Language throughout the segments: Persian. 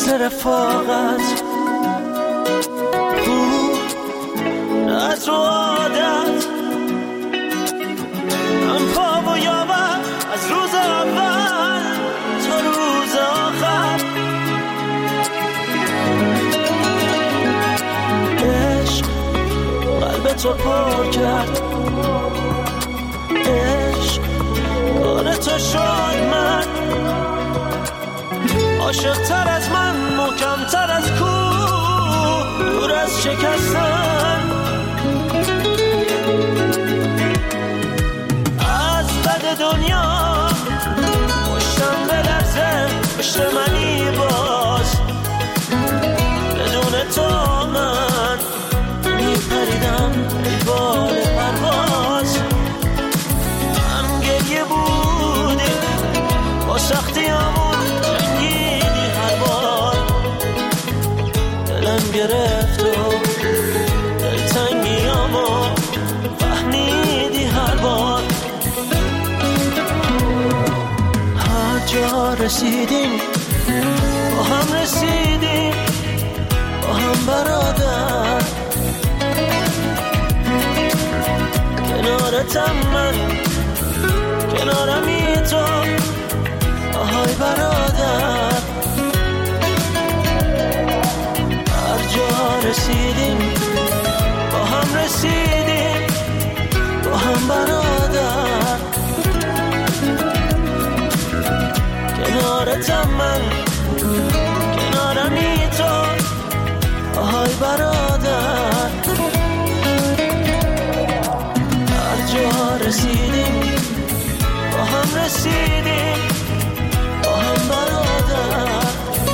مثل رفاقت، از رو عادت، هم پا و یاور از روز اول تا روز آخر. عشق قلبت رو پر کرد، عشق کار تو شد. من عاشق تر از من، محکم تر از کوه، دور از شکستن. از بد دنیا پشتم بلرزه، پشت منی باز. بدون تو من میپریدم ای بال پرواز. هم گریه بودی با سختیامون، جنگیدی هر بار. دلم گرفت و دلتنگیامو فهمیدی هر بار. هر جا رسیدیم با هم رسیدیم، با هم برادر. کنارتم من، کنارمی تو، آهای برادر. هر جا رسیدیم با هم رسیدیم، با هم برادر. کنارتم من، کنارمی تو، آهای برادر. هر جا رسیدیم با هم رسیدیم، با هم برادر.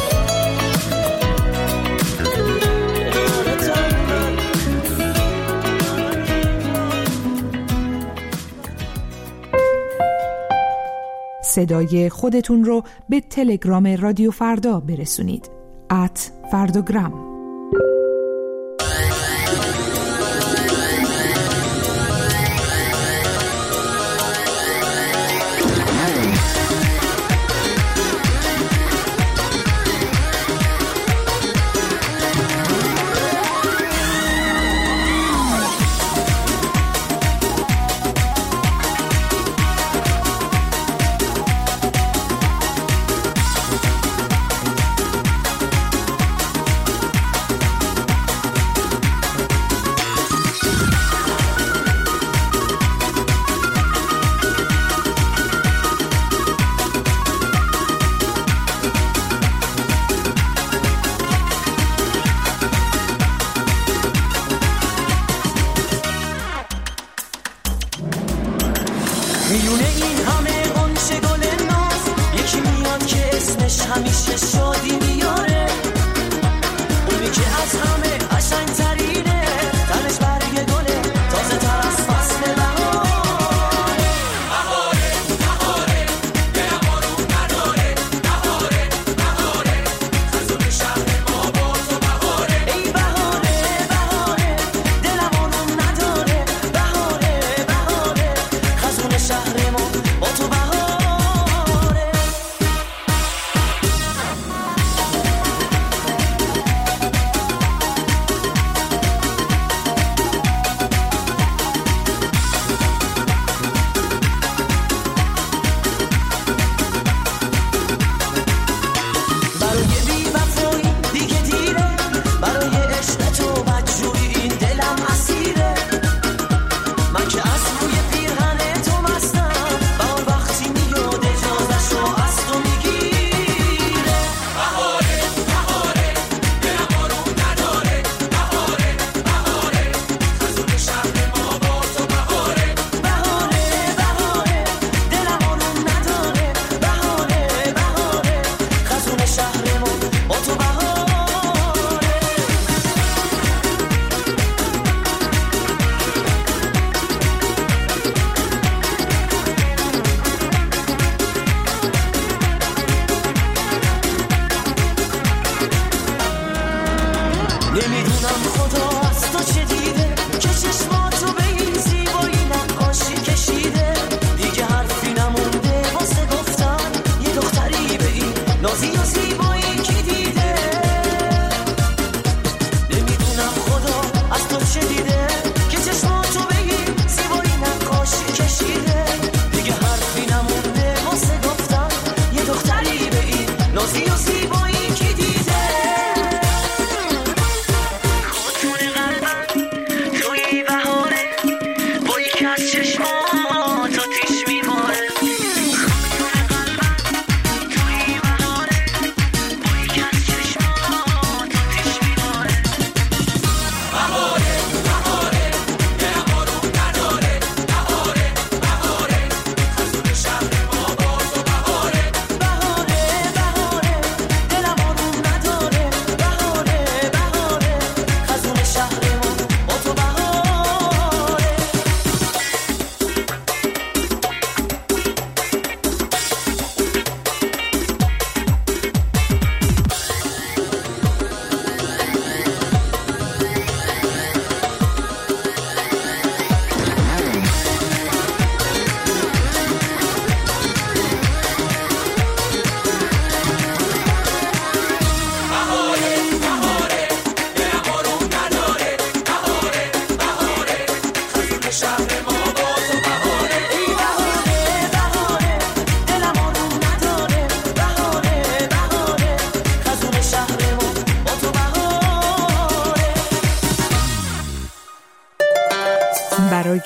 صدای خودتون رو به تلگرام رادیو فردا برسونید. @فرداگرام.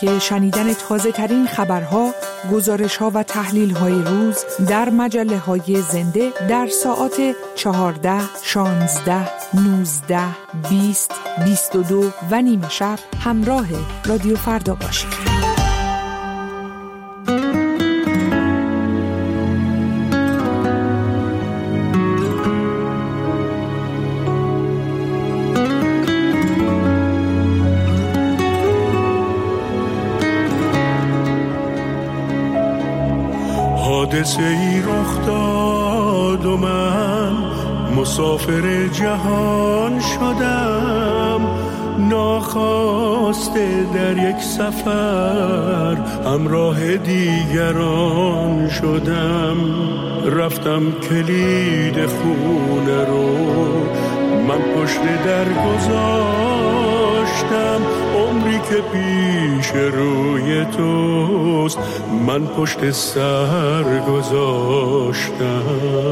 برای شنیدن تازه ترین خبرها، گزارش‌ها و تحلیل‌های روز در مجله‌های زنده در ساعات 14، 16، 19، 20، 22 و نیم شب همراه رادیو فردا باشید. حادثه ای رخ داد و من مسافر جهان شدم، ناخواسته در یک سفر همراه دیگران شدم. رفتم کلید خونه رو من پشت در گذاشتم، عمری که پیش روی توست من پشت سر گذاشتم.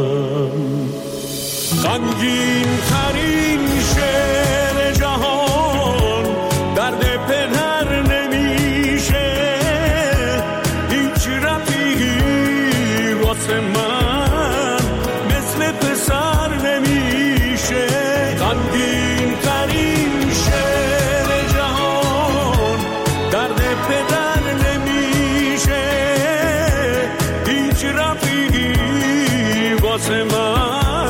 غمگین ترین شعر جهان درد پدر نمیشه، هیچ رفیقی واسه من مثل پسر نمیشه. غمگین ترین شعر جهان درد پدر نمیشه، هیچ رفیقی واسه من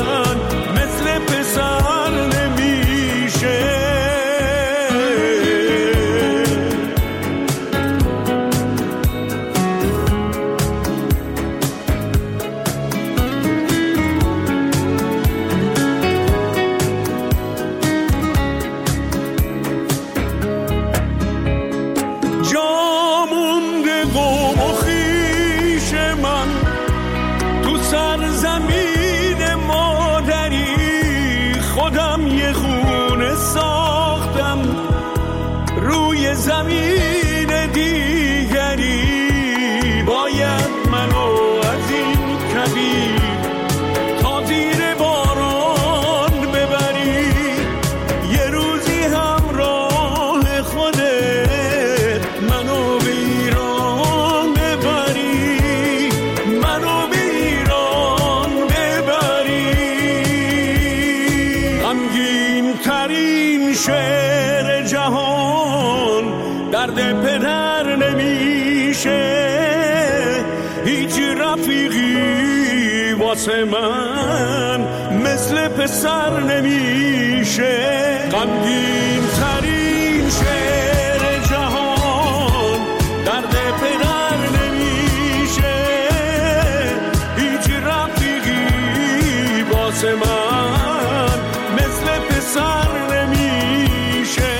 زمین دیگری. باید منو از این کبیر تا زیر باران ببری، یه روزی همراه خودت منو به ایران ببری، منو به ایران ببری. غمگین ترین شعر جهان درد پدر نمیشه، هیچ رفیقی واسه من مثل پسر نمیشه. غمگین ترین شعر جهان درد پدر نمیشه، هیچ رفیقی واسه من مثل پسر نمیشه.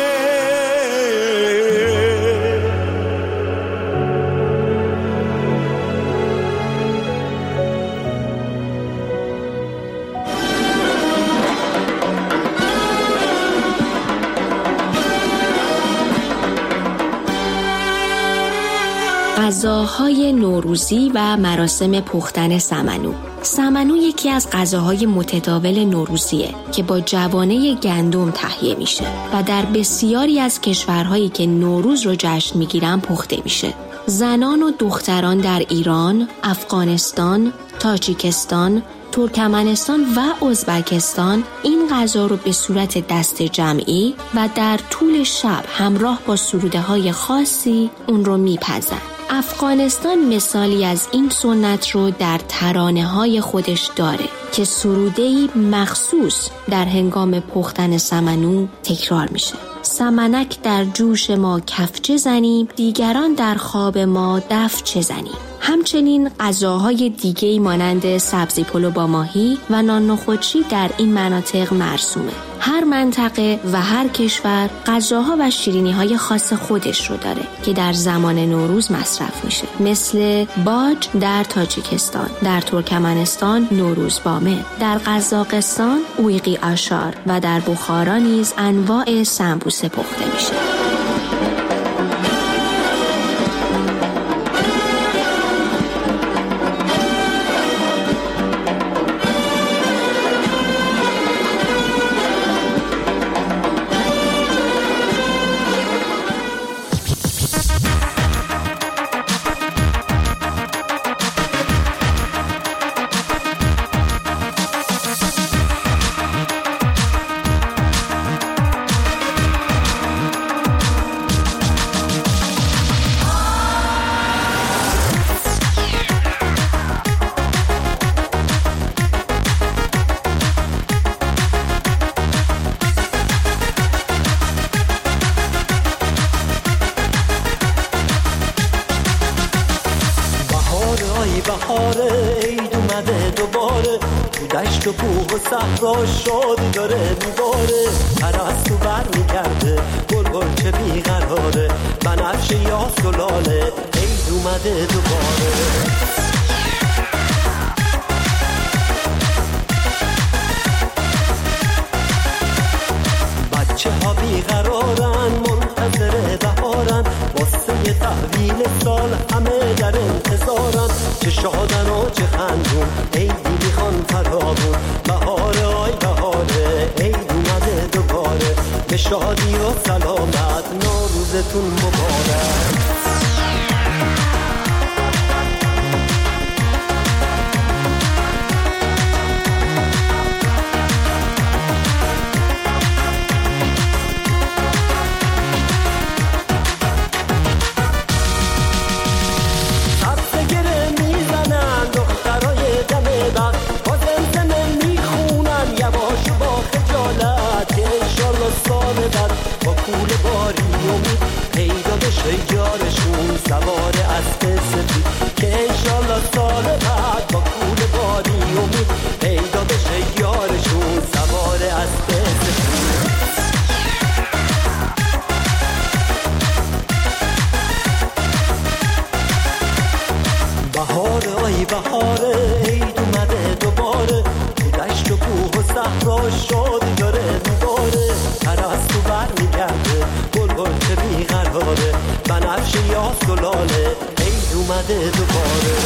غذاهای نوروزی و مراسم پختن سمنو. سمنو یکی از غذاهای متداول نوروزیه که با جوانه گندم تهیه میشه و در بسیاری از کشورهایی که نوروز رو جشن میگیرن پخته میشه. زنان و دختران در ایران، افغانستان، تاجیکستان، ترکمنستان و ازبکستان این غذا رو به صورت دست جمعی و در طول شب همراه با سروده‌های خاصی اون رو میپزن. افغانستان مثالی از این سنت رو در ترانه‌های خودش داره که سروده‌ای مخصوص در هنگام پختن سمنو تکرار میشه. سمنک در جوش ما کفچه زنیم، دیگران در خواب ما دفچه زنیم. همچنین غذاهای دیگه‌ای مانند سبزی پلو با ماهی و نان نخودچی در این مناطق مرسومه. هر منطقه و هر کشور غذاها و شیرینی‌های خاص خودش رو داره که در زمان نوروز مصرف میشه، مثل باج در تاجیکستان، در ترکمنستان نوروز بامه، در قزاقستان اویقی آشار و در بخارا نیز انواع سمبوسه پخته میشه. دشت و کوه و صحرا شادی داره میباره، پرستو بر میگرده گل چه بیقراره، بنفشه یا سلاله عید اومده دوباره. بچه ها بیقرارن منتظر بهارن، واسه تحویل سال همه در انتظارن، چه شادن و چه خندون عیدی میخوان فراوون، بهاره آی بهاره عید اومده دوباره، به شادی و سلامت نوروزتون مبارک. با کول باری امید پیدا بشه یارشون سوار اسب سفید، که انشالله سال بعد با کول باری امید پیدا بشه یارشون سوار اسب سفید. بهاره آی بهاره عید اومده دوباره، تو دشت و کوه و صحرا شادی داره میباره، پرستو بر میگرده گل چه بیقراره، بنفشه یا سلاله عید اومده دوباره.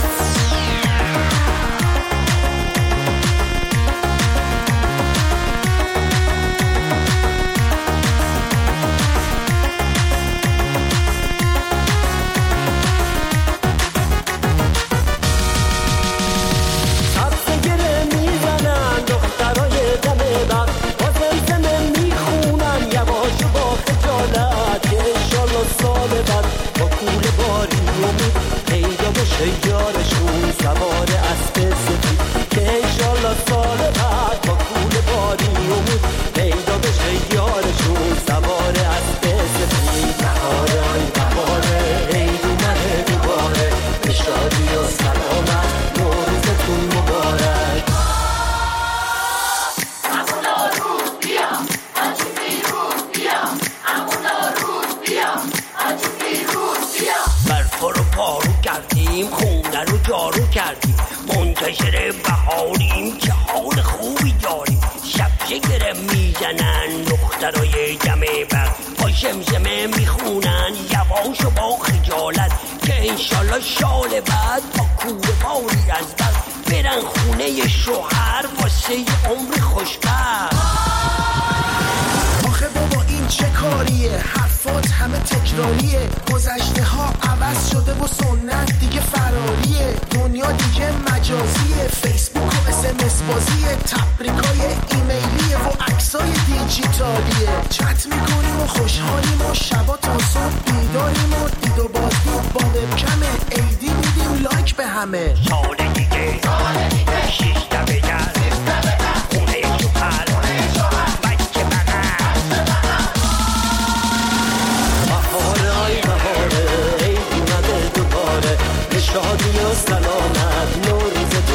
یارشون سوار اسب سفید، که انشالله سال بعد با کول باری امید پیدا بشه یارشون سوار اسب سفید. بهاره آی بهاره عید اومده دوباره، به شادی و سلامت نوروزتون مبارک. همون روز بیام آجی بیروز بیام، همون روز بیام آجی بیروز بیام. برفا رو پارو کردیم خونه رو جارو کردیم، منتشر بهاریم که حال خوبی داریم، شب گره میزنن دخترای جمع بر، با شمشمه میخونن یواش و با خجالت، که انشالله شال بعد با کوره باری از بر برن خونه شوهر واسه عمر خوشبخت. آخه بابا این چه کاریه، حرفات همه تکراریه، گذشته ها عوض شده و سنت دیگه فراریه، دنیا دیگه مجازیه، فیسبوک و SMS بازیه، تبریکای ایمیلیه و عکسای دیجیتالیه، چت میکنیم و خوشحالیم و شبا تا صبح بیداریم و دید و بازدید با وبکمه، عیدی میدیم لایک به همه. سال دیگه شیشته بگر خونه شوهر بچه بغل. بهاره آی بهاره عید اومده دوباره، به شادی و سلامت نوروزتون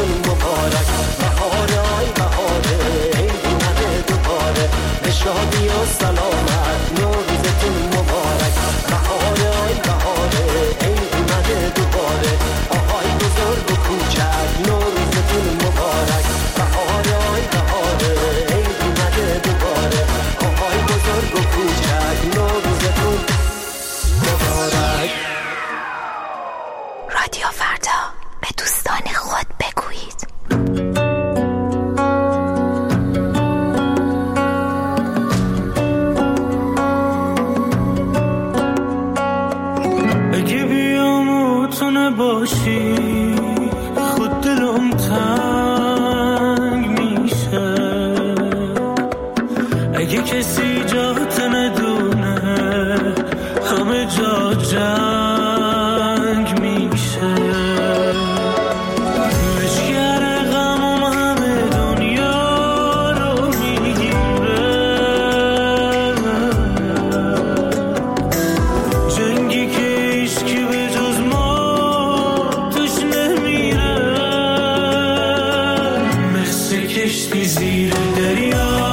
کشتی زیر دریا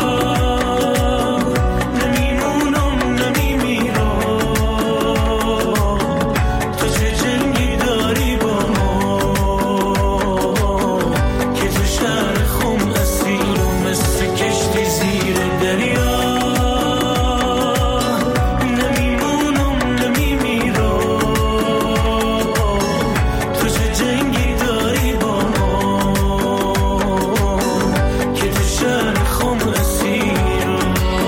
نمیمونم نمیمیرم تو چه جنگی داری با ما که تو شهر خم اسیرم مثل کشتی زیر دریا نمیمونم نمیمیرم تو چه جنگی داری با ما که تو شهر خم اسیرم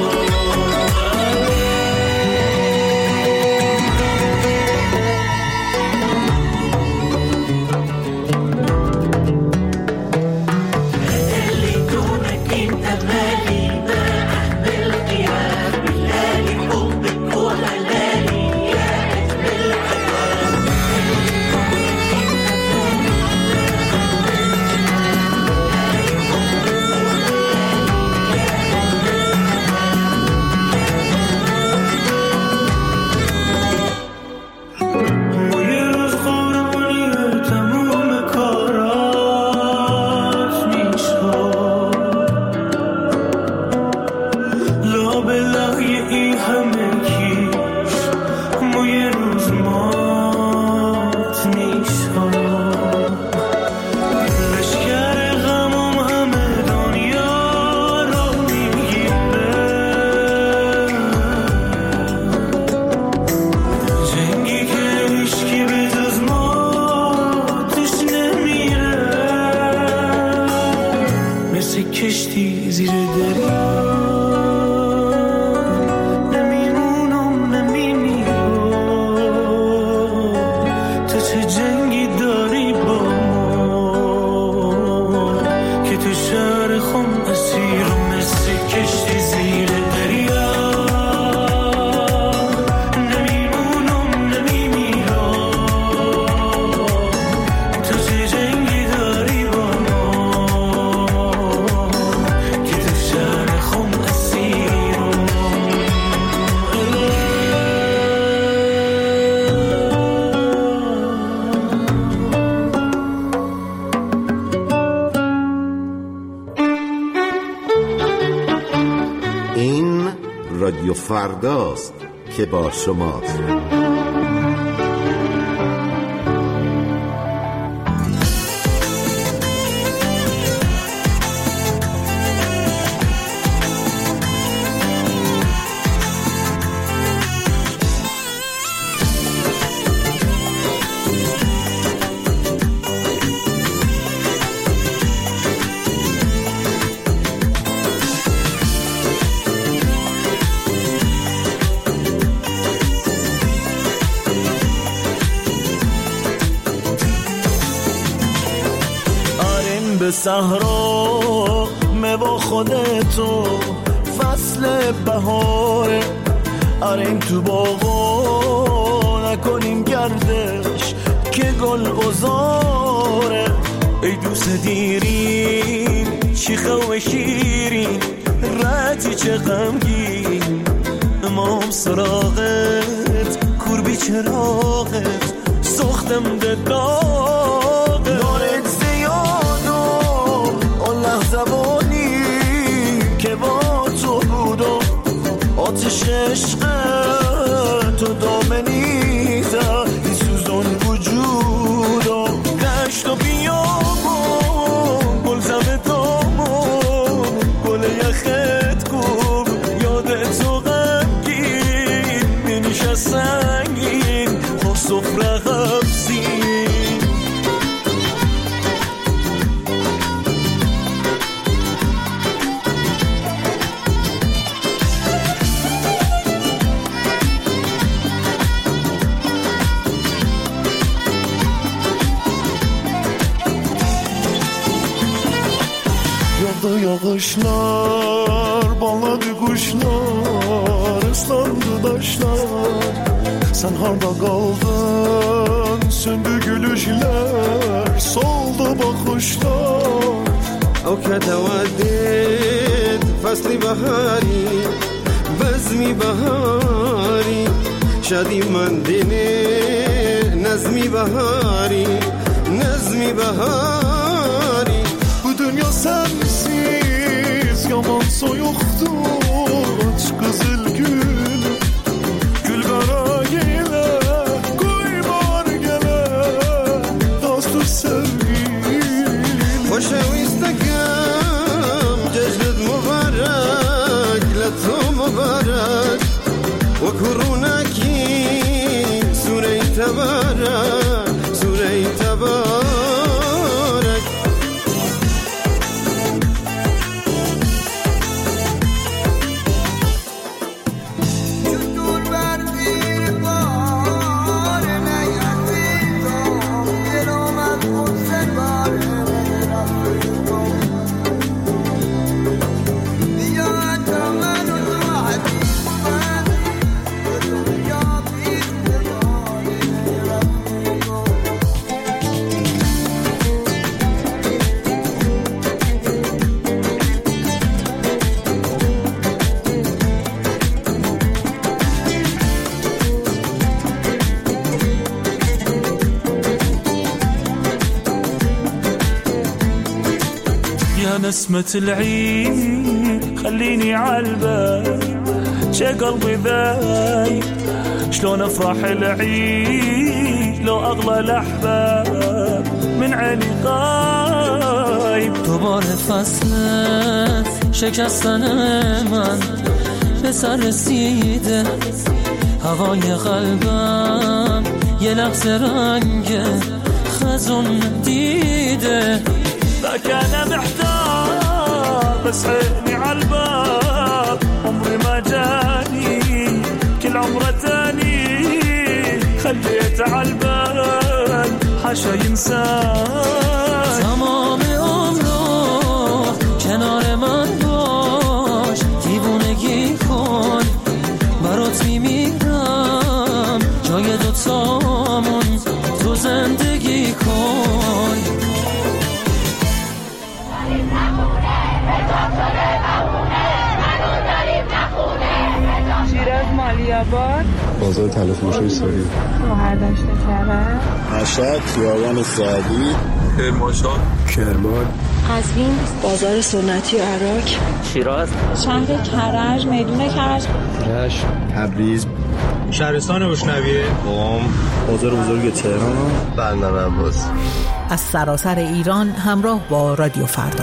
اللي دونك انت مالي ما احمل قيام بالليالي حبك وهلالي يا اجمل الحياه ما یه روز قربانی تموم کارات میشم لا بلا این همه کیش ما یه روز مات میشم لشکر غمم همه دنیا رو میگیره جنگی که هیچکی به جز ما توش نمیره مثل کشتی زیر دریا نمیمونم نمیمیرم تو چه جنگی داری با ما که تو شهر خم اسیرم مثل کشتی زیر دریا نمیمونم نمیمیرم تو چه جنگی داری با ما که تو شهر خم اسیرم این رادیو فرداست که با شماست. آریم به صحرا با خودتو فصل بهاره آریم تو باغا نکنیم گردش که گل گذاره ای دوست دیرین چیخه و شیرین رتی چه غمگین امام سراغت کوربی چراغت سختم ده داغت دارت زیاد و اون لحظه بانی که با تو بودم آتش عشق تو دامنی زد این سوزون وجودم دشت و بیابون گل زمه دامون گل یخت کن یادت تو غمگین بینیش از سنگین خب سفره غبزین Yağışlar, bağladı kuşlar, ıslandı taşlar. Sen harda kaldın, söndü gülüşler, soldu bakışlar. او که تودد فصل بهاری بزمی بهاری شادی من دینه نظمی بهاری نظمی بهاری Bu dünya sensin يا نسمة العيد خليني عالبال شي قلبي ذايب شلون افرح العيد لو اغلى الاحباب من عيني غايب. دوباره فصل شکستن من به سر رسیده هوای قلبم یه لحظه رنگ خزون دیده. لك انا محتار بس عيني عالباب عمري ما جاني كل عمره تاني خليت عالبال حاشا ينسان. تمام عمرو کنار من باش دیوونگی کن برات میمیرم جای دوتامون تو زندگی کن. شیراز مالیاباد بازار تلفروشی ساری مهردشت کرد مشهد خیابان سعدی کرمانشاه کرمان قزوین بازار سنتی عراق شیراز شهر کرج میدون کرج رشت تبریز شهرستان اشنویه قم بازار بزرگ تهران بندر عباس. از سراسر ایران همراه با رادیو فردا.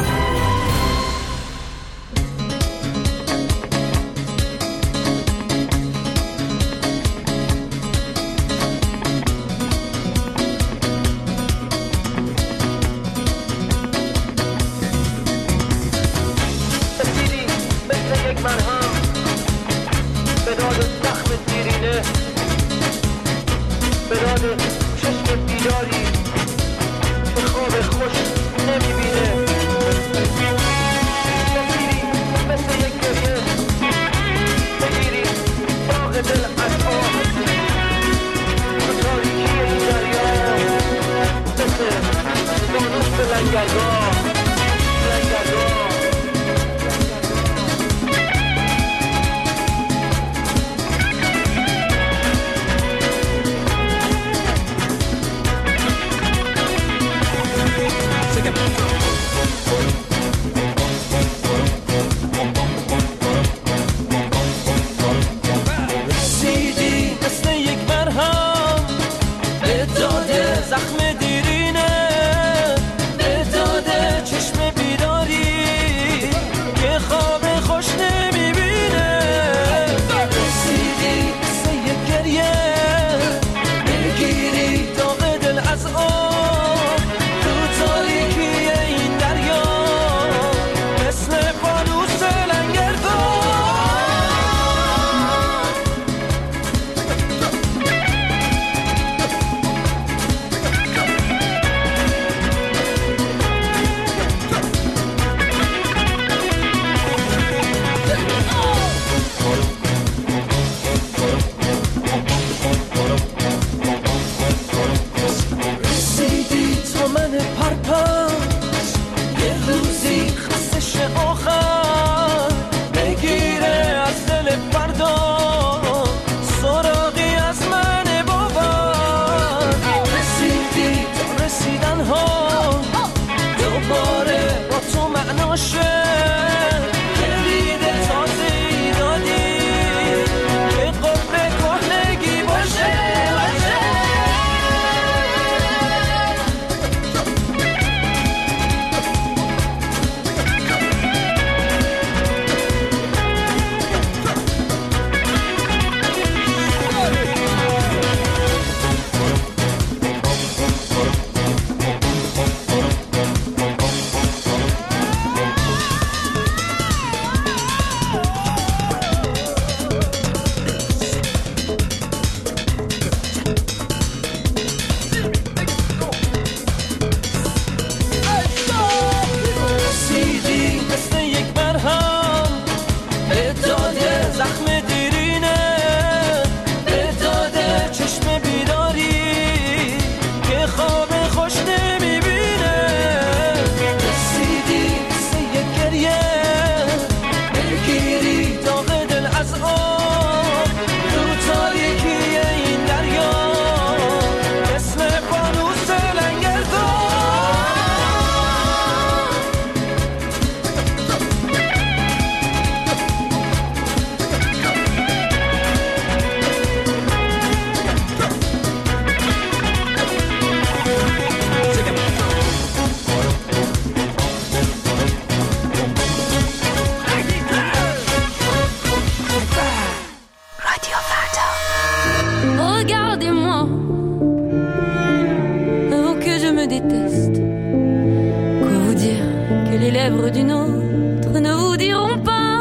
lèvres d'une autre ne vous diront pas.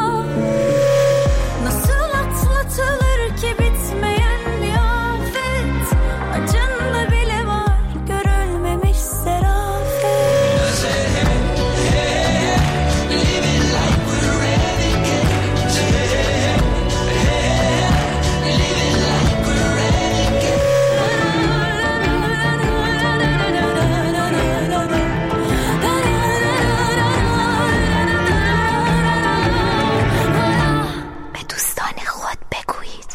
Nasıl atlatılır ki bitmeyen bir afet, acında bile var görülmemiş serafet. Living like we're renegades. Living like we're renegades. به دوستان خود بگویید.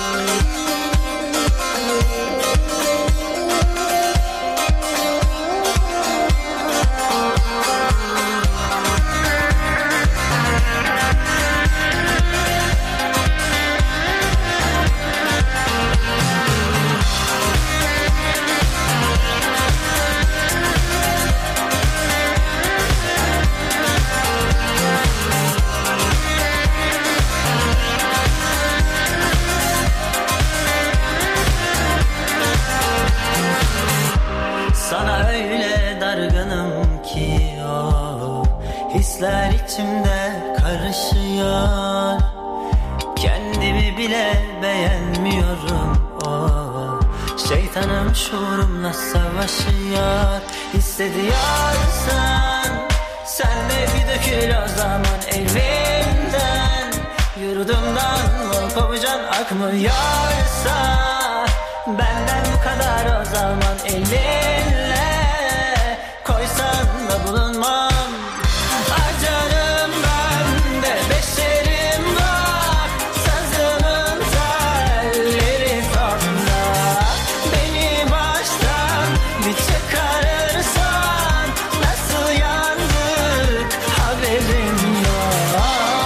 Sana öyle dargınım ki hisler içimde karışıyor. Kendimi bile beğenmiyorum. Şeytanım şuurumla savaşıyor. Hissediyorsan sen de bir dökül o zaman evimden. Yurdumdan mı kopacaksın akmıyorsa, benden bu kadar o zaman elinle koysan da bulunmam. Acarım ben de beşerim var, sazımın telleri sonda. Beni baştan bir çıkarırsan nasıl yandık haberim yok.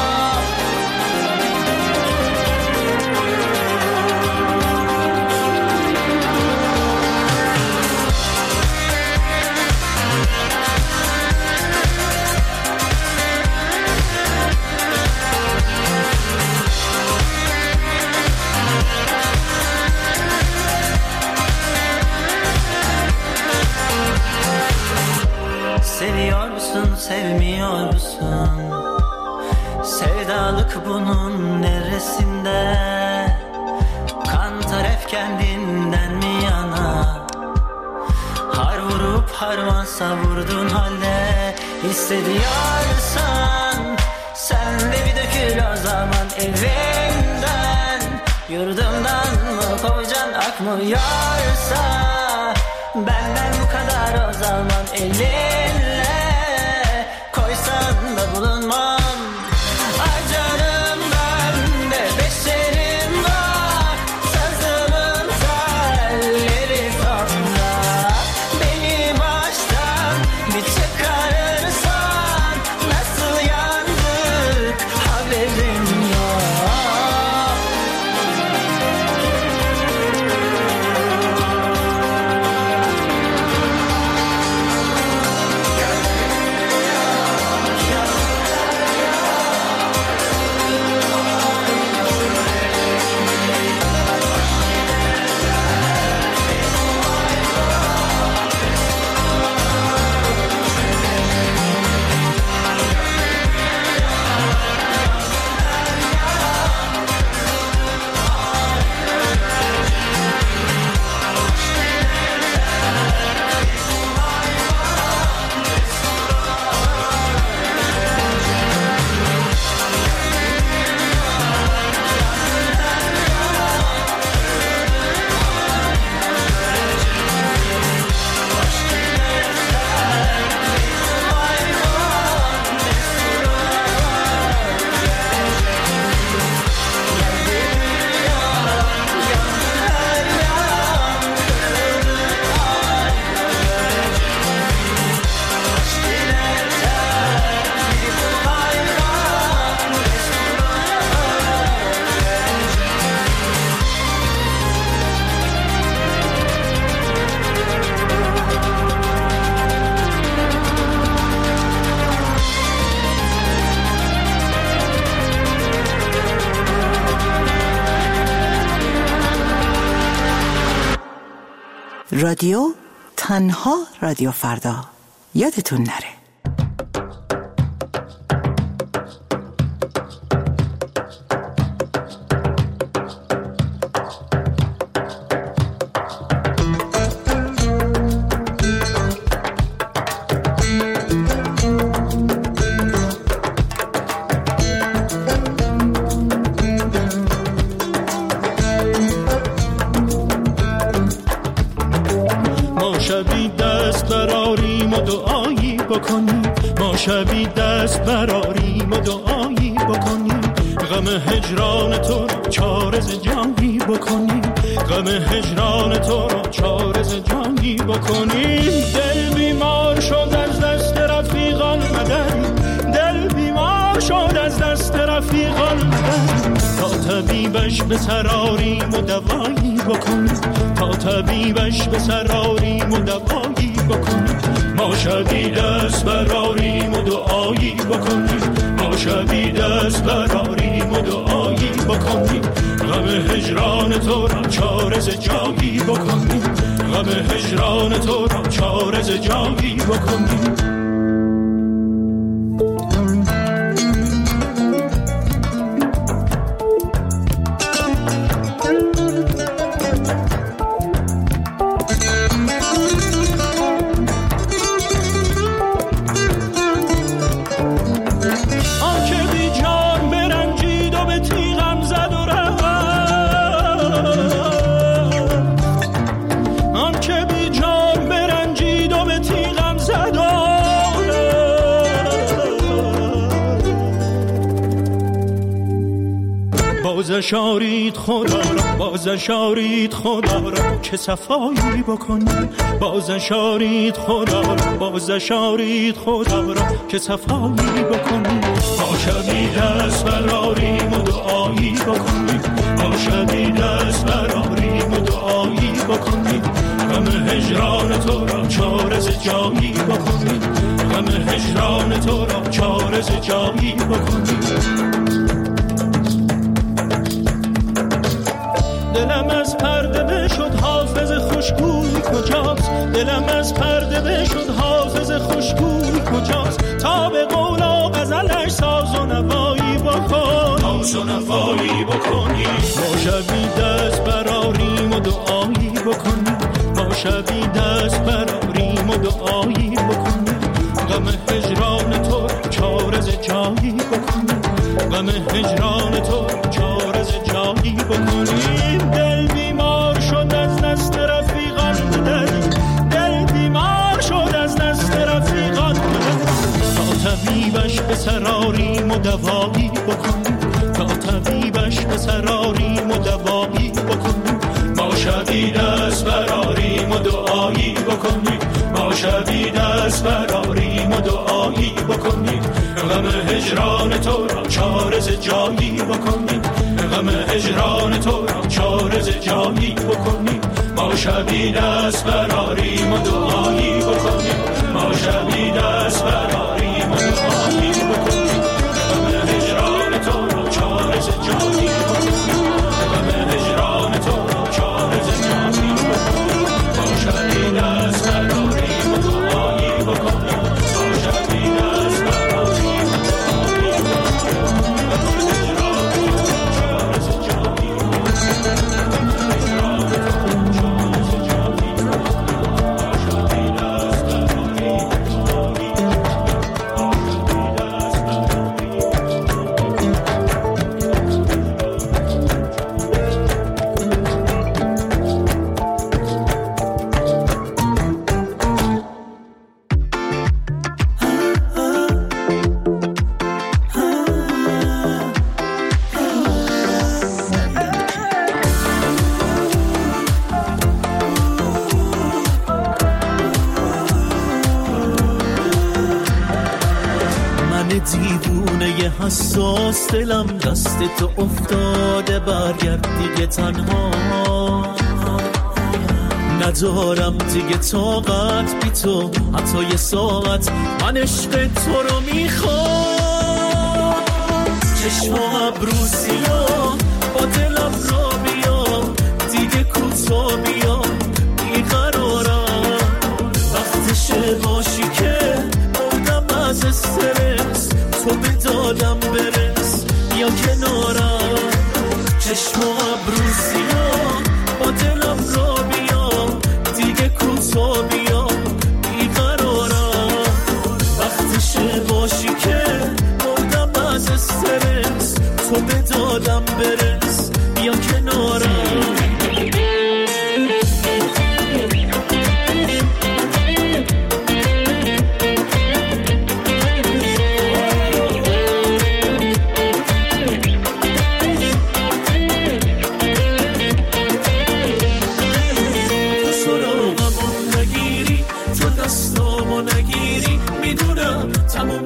Seviyorsun, sevmiyorsun. Sevdalık bunun neresinde? Kan taraf kendinden mi yana? Har vurup harman savurdun halde. Hissediyorsan sen de bir dökül o zaman evimden. Yurdumdan mı kovacaksın akmıyorsa, benden bu kadar o zaman elinle koysan da bulunmam. Acarım ben de beşerim var, sazımın telleri sonda. Beni baştan bir çıkarırsan nasıl yandık haberim yok. رادیو تنها رادیو فردا. یادتون نره. ما شبی دست براریم و دعایی بکنیم، غم هجران تو را چارز جانی بکنیم، غم هجران تو را چارز جانی بکنیم. دل بیمار شد از دست رفیقان مدد، دل بیمار شد از دست رفیقان مدد، تا طبیبش به سراریم و دوایی بکنیم، تا طبیبش به سراریم و دوایی بکنیم. ما شبی دست براریم و دعایی بکنیم، ما شبی دست براریم و دعایی بکنیم، غم هجران تو را چارز جایی بکنیم، غم هجران تو را چارز جایی بکنیم. بازشارید خدا را، بازشارید خدا را که صفایی بکنیم، بازشارید خدا را، بازشارید خدا را که صفایی بکنیم. ما شبی دست براریم و دعایی بکنیم، ما شبی دست براریم و دعایی بکنیم، غم هجران تو را چارز جایی بکنیم، غم هجران تو را چارز جایی بکنیم. دلم از پرده بشد حافظ خوشگوی کجاست، دلم از پرده بشد حافظ خوشگوی کجاست، تا به قول و غزلش ساز و نوایی بکن، ساز و نوایی بکنی. ما شبی دست براریم و دعایی بکنیم، ما شبی دست براریم و دعایی بکنیم، غم هجران تو چارز جایی بکنیم، غم هجران تو چارز جایی بکنیم. دل بیمار شد از دست رفیقان مدد، دل بیمار شد از دست رفیقان مدد، تا طبیبش به سراریم و دوایی بکنیم، تا طبیبش به سراریم و دوایی بکنیم. ما شبی دست براریم و دعایی بکنیم، ما شبی دست براریم و دعایی بکنیم، غم هجران تو را چارز جایی بکنیم، غم هجران تو را چارز جایی بکنیم. ما شبی دست براریم و دعایی بکنیم، ما شبی دست براریم و دعایی بکنیم، غم هجران تو را چارز جایی بکنیم، غم هجران تو را چارز جایی بکنیم. ما شبی دست براریم و دعایی بکنیم، ما شبی دست براریم و دعایی حساس دلم دست تو افتاده، برگرد دیگه تنها ندارم دیگه طاقت بی تو، حتی یه ساعت من عشق تو رو میخوام. چشم و ابرو سیاه با دلم را بیام، دیگه کوتا بیام بیقرارم، وقتشه باشی که بودم از استرس، تو به دادم برس یا کنارم. چشم و ابرو سیاه با دلم را بیام، دیگه کوتا بیام بیقرارم، وقتشه باشی که بودم از استرس، تو به دادم برس یا کنارم.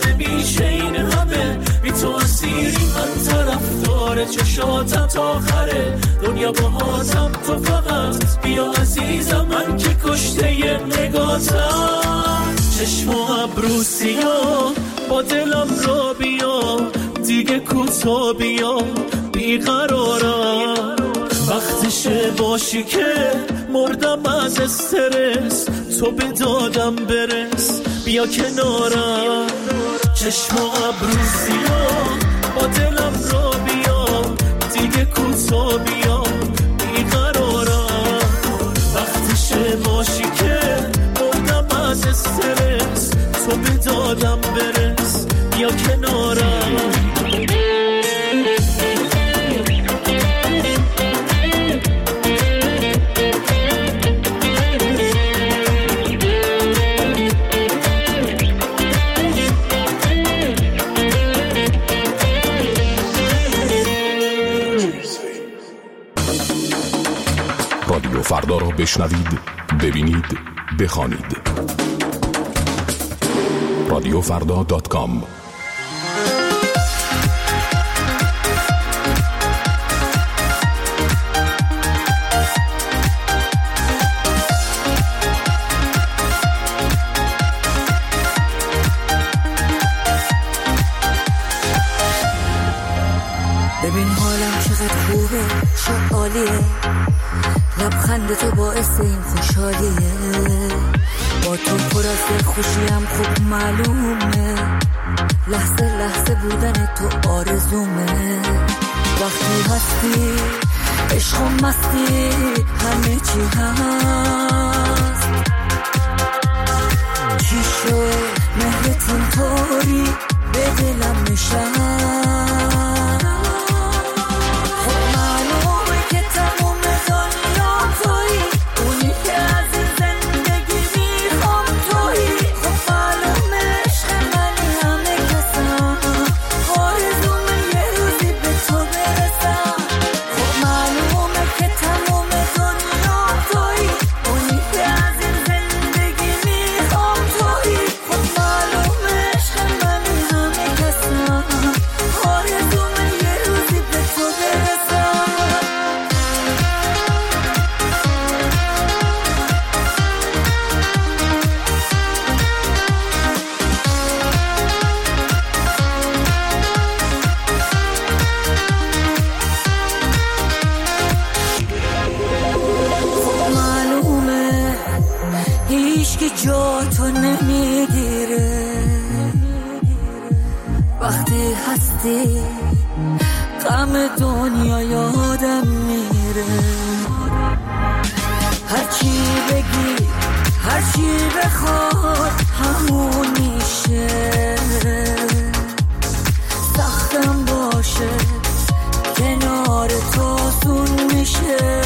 نمیشه این همه بی تو اسیری من طرفدار چشاتم تا آخره دنیا باهاتم تو فقط بیا عزیزم من که کشته ی نگاتم چشم و ابرو سیاه با دلم را بیا دیگه کوتا بیا بیقرارم وقتشه باشی که مردم از استرس تو به دادم برس بیا کنارم چشم و ابرو سیاه با دلم را بیا دیگه کوتا بیا بیقرارم وقتشه باشی که مردم از استرس تو به دادم برس بیا کنارم رادیو فردا را بشنوید، ببینید، بخوانید. رادیوفردا.com ببین حالم چقدر خوبه چه عالیه لبخند تو باعث این خوشحالیه با تو پر از خوشیم خوب معلومه لحظه لحظه بودن تو آرزومه وقتی هستی عشق و مستی همه چی هست چی شد مهرت اینطوری به دلم نشست جا تو نمیگیره وقتی هستی غم دنیا یادم میره هرچی بگی هرچی بخواد همون میشه سختم باشه کنار تو آسون میشه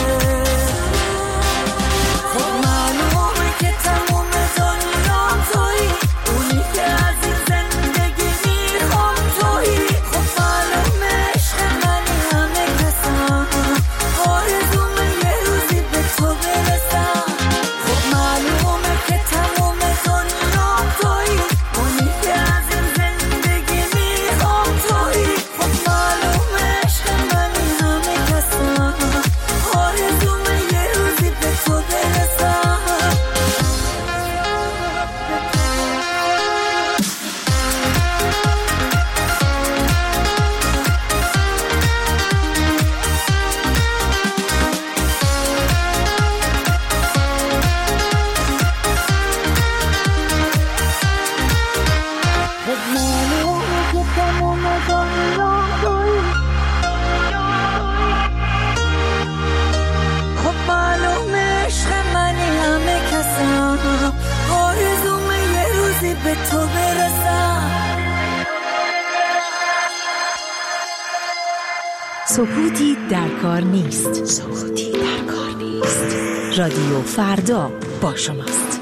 سکوتی در کار نیست. سکوتی در کار نیست. رادیو فردا با شماست.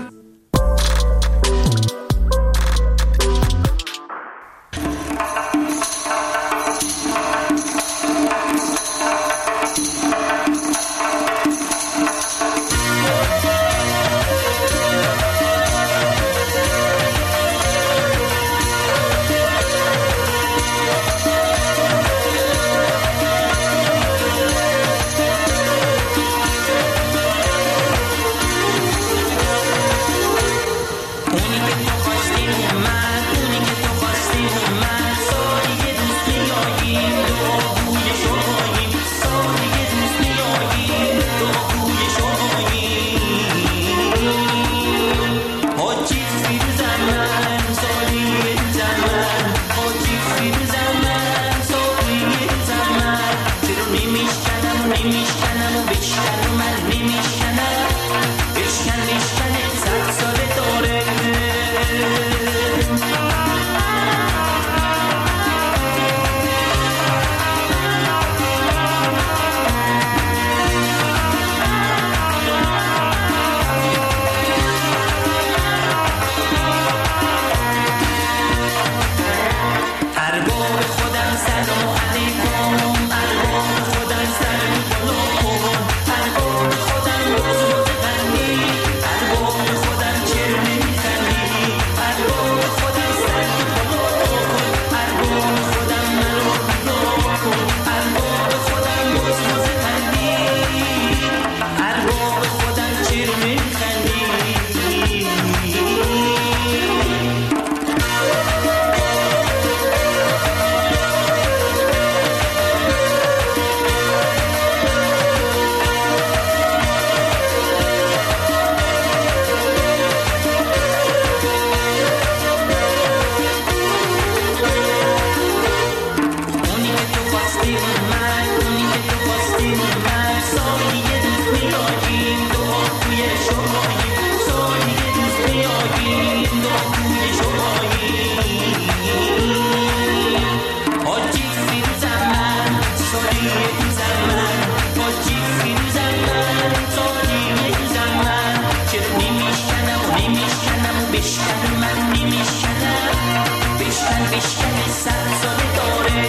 100 ساله داره.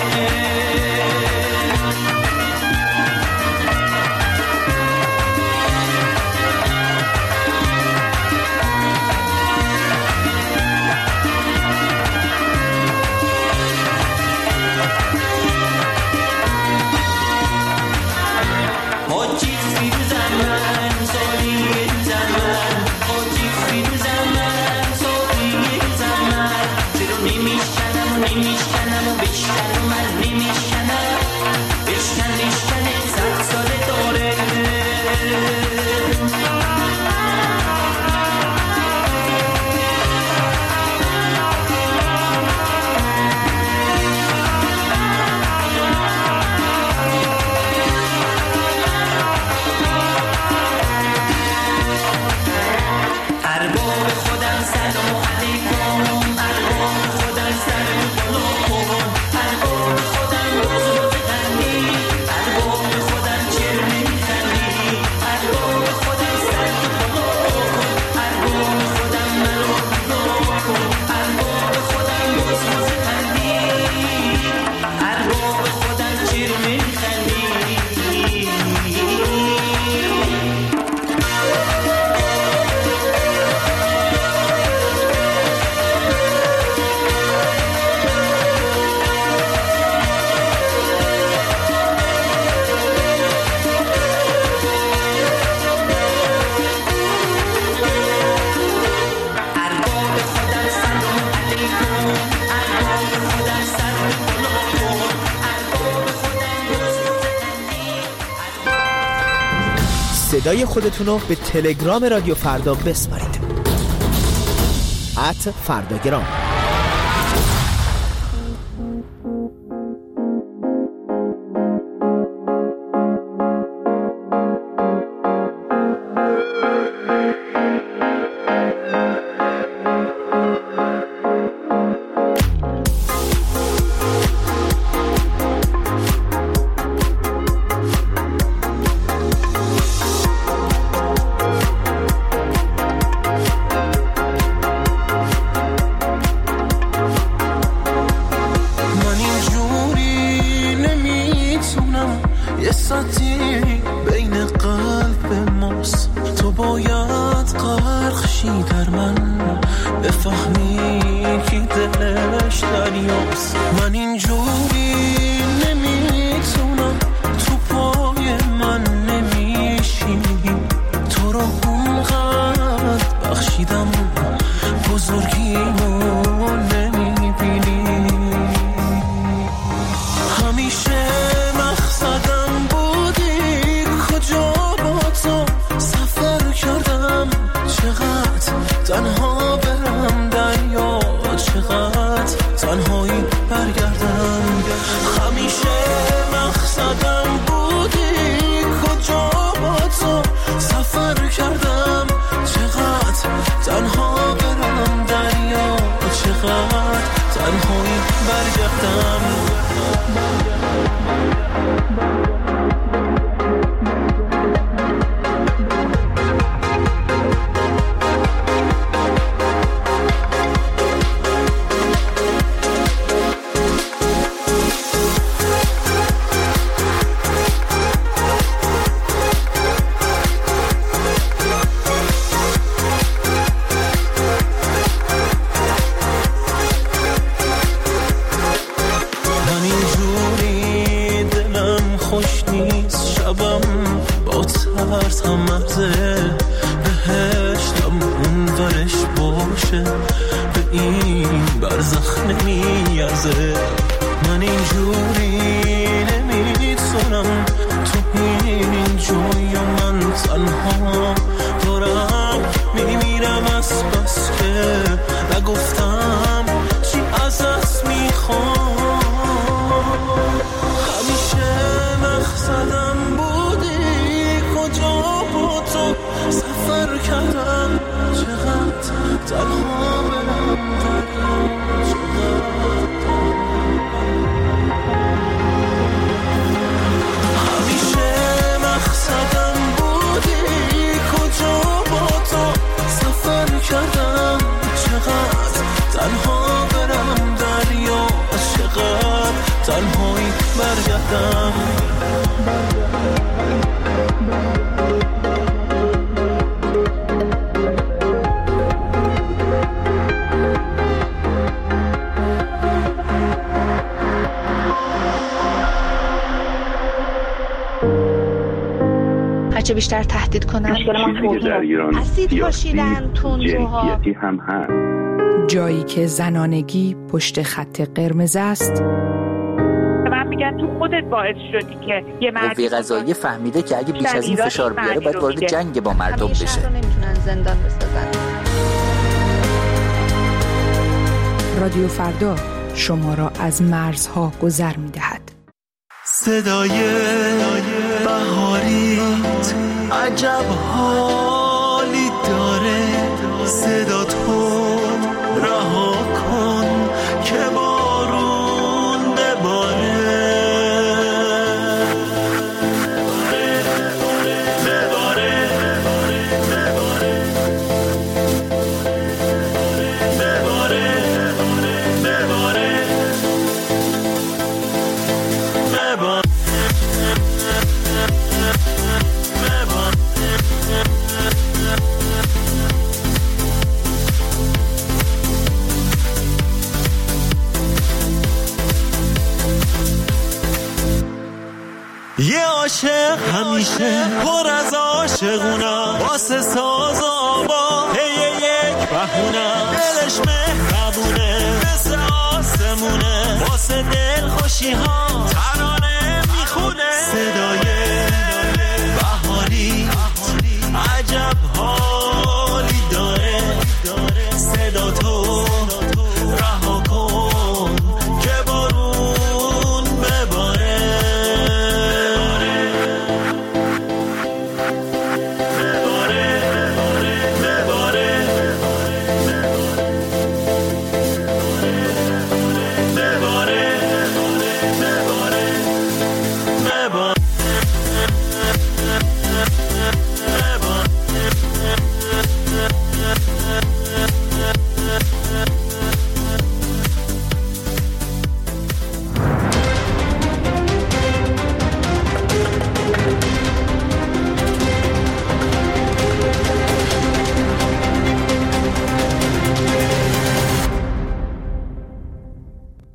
صدای خودتون رو به تلگرام رادیو فردا بسپارید. @فرداگرام. برگردم. هرچه بیشتر تهدید کنن چیزی در ایران اسید پاشیدن تندروها هم هست. جایی که زنانگی پشت خط قرمز است. من میگن تو خودت باعث شدی که یه قوه قضاییه فهمیده که اگه بیش از این فشار بیاره باید وارد جنگ با مردم بشه. همیشه رو نمیتونن زندان بسازن. رادیو فردا شما را از مرزها گذر می‌دهد. صدای بهاریت عجب حالی داره، صدا تو رها کن که بارون بباره. یه عاشق همیشه پر از عاشقونم، واسه ساز و آوا یک بهونم، دلش مهربونه مثل آسمونه، واسه دل خوشی ها